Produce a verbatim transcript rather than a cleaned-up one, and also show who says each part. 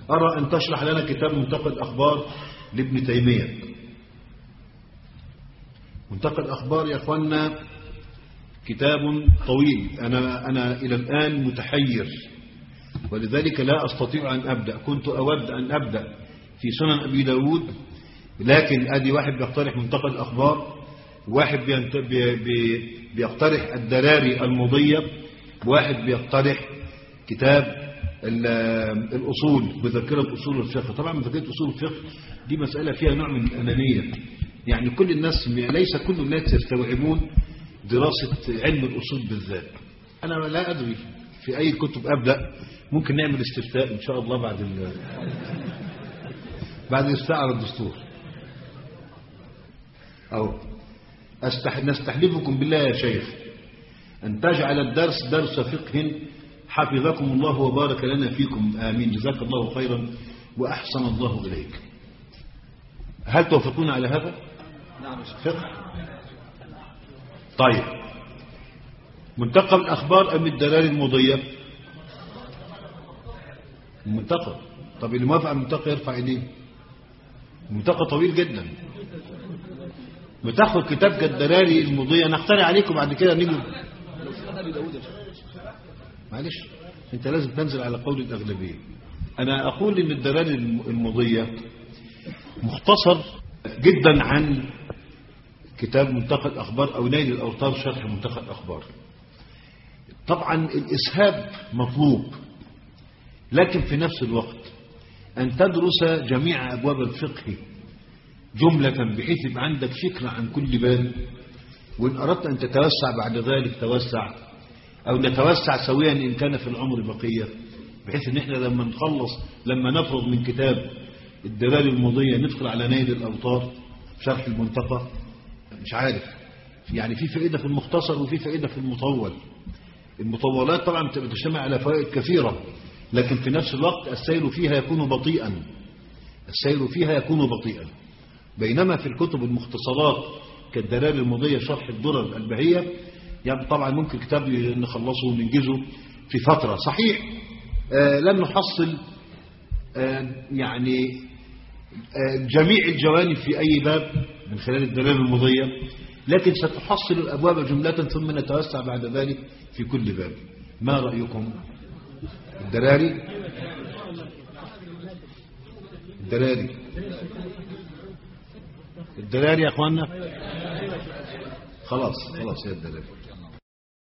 Speaker 1: أرى أن تشرح لنا كتاب منتقى الأخبار لابن تيمية. منتقى الأخبار يا أخوانا كتاب طويل، أنا, أنا إلى الآن متحير، ولذلك لا أستطيع أن أبدأ. كنت أود أن أبدأ في سنن أبي داود، لكن أدي واحد بيقترح منتقى الأخبار، واحد بيقترح الدراري المضية، واحد بيقترح كتاب الأصول مذكرة أصول الفقه. طبعا مذكرة أصول الفقه دي مسألة فيها نوع من الأنانية، يعني كل الناس ليس كل الناس يستوعبون دراسة علم الأصول بالذات. أنا لا أدري في أي كتب أبدأ، ممكن نعمل استفتاء إن شاء الله بعد ال... بعد الاستفتاء على الدستور، أو أستح... نستحلفكم بالله يا شيخ أن تجعل الدرس درس فقه حفظكم الله وبارك لنا فيكم، آمين. جزاك الله خيرا وأحسن الله إليك. هل توافقون على هذا؟
Speaker 2: نعم.
Speaker 1: فقه. طيب، منتقى الأخبار أم الدلال المضية؟ المنتقى. طب اللي موافق على المنتقى يرفع ايديه. المنتقى طويل جدا، بتاخد كتاب كالدلالي المضية نخترع عليكم بعد كده نيجي. معلش انت لازم تنزل على قول الأغلبية. أنا أقول إن الدلالي المضية مختصر جدا عن كتاب منتقى الأخبار أو نيل الأوطار شرح منتقى الأخبار. طبعا الإسهاب مطلوب، لكن في نفس الوقت أن تدرس جميع أبواب الفقه جملة بحيث يبقى عندك فكرة عن كل باب، وإن أردت أن تتوسع بعد ذلك توسع، أو نتوسع سويا إن كان في العمر بقية، بحيث إن إحنا لما نخلص لما نفرض من كتاب الدلال المضية ندخل على نيل الأوطار شرح المنتقى. مش عارف يعني في فائدة في المختصر وفي فائدة في المطول. المطولات طبعا بتجتمع على فوائد كثيرة، لكن في نفس الوقت السير فيها يكون بطيئا، السير فيها يكون بطيئا. بينما في الكتب المختصرات كالدلال المضية شرح الدرر البهية يعني طبعا ممكن كتاب نخلصه وننجزه في فترة. صحيح آه لن نحصل آه يعني آه جميع الجوانب في أي باب من خلال الدلال المضية، لكن ستحصل الأبواب جملة ثم نتوسع بعد ذلك في كل باب. ما رأيكم؟ الدلالي الدلالي الدلالي يا أخوانا، خلاص خلاص يا الدلالي.